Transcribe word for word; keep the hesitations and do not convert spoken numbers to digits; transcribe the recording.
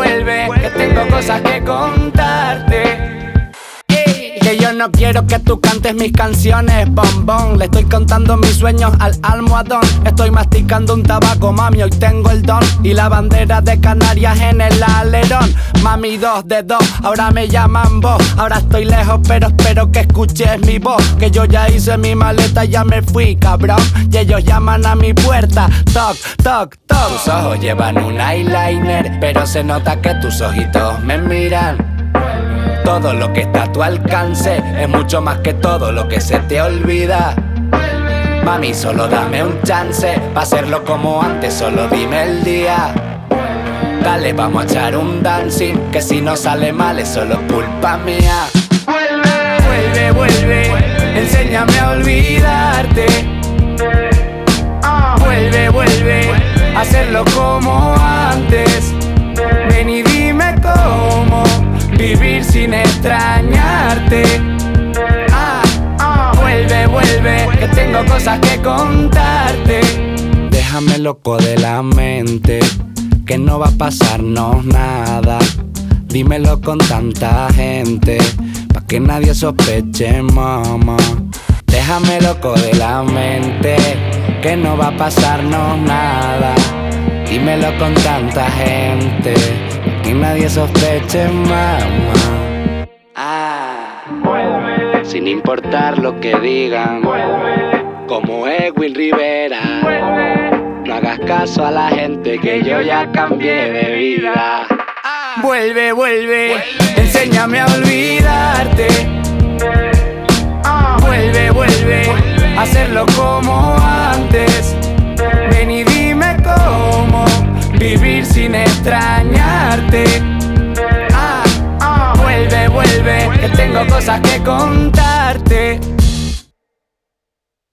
vuelve, que tengo cosas que contarte. Que yo no quiero que tú cantes mis canciones, bombón. Le estoy contando mis sueños al almohadón. Estoy masticando un tabaco, mami, hoy tengo el don. Y la bandera de Canarias en el alerón. Mami, dos de dos, ahora me llaman vos. Ahora estoy lejos, pero espero que escuches mi voz. Que yo ya hice mi maleta y ya me fui, cabrón. Y ellos llaman a mi puerta, toc, toc, toc. Tus ojos llevan un eyeliner, pero se nota que tus ojitos me miran. Todo lo que está a tu alcance es mucho más que todo lo que se te olvida. Mami, solo dame un chance pa' hacerlo como antes, solo dime el día. Dale, vamos a echar un dancing, que si no sale mal es solo culpa mía. Vuelve, vuelve, vuelve, enséñame a olvidarte. Vuelve, vuelve, a hacerlo como antes. Ven y dime cómo vivir sin extrañarte. Ah, ah, vuelve, vuelve, que tengo cosas que contarte. Déjame loco de la mente, que no va a pasarnos nada. Dímelo con tanta gente, pa' que nadie sospeche, mamá. Déjame loco de la mente, que no va a pasarnos nada. Dímelo con tanta gente, que nadie sospeche, mamá. Ah, vuelve, sin importar lo que digan, vuelve, como Edwin Rivera. Vuelve, no hagas caso a la gente, que yo ya cambié de vida. Ah, vuelve, vuelve, vuelve, enséñame a olvidarte. Ah, vuelve, vuelve, vuelve, a hacerlo como antes. Ven y dime cómo vivir sin extrañarte. Ah, ah, vuelve, vuelve, que tengo cosas que contarte.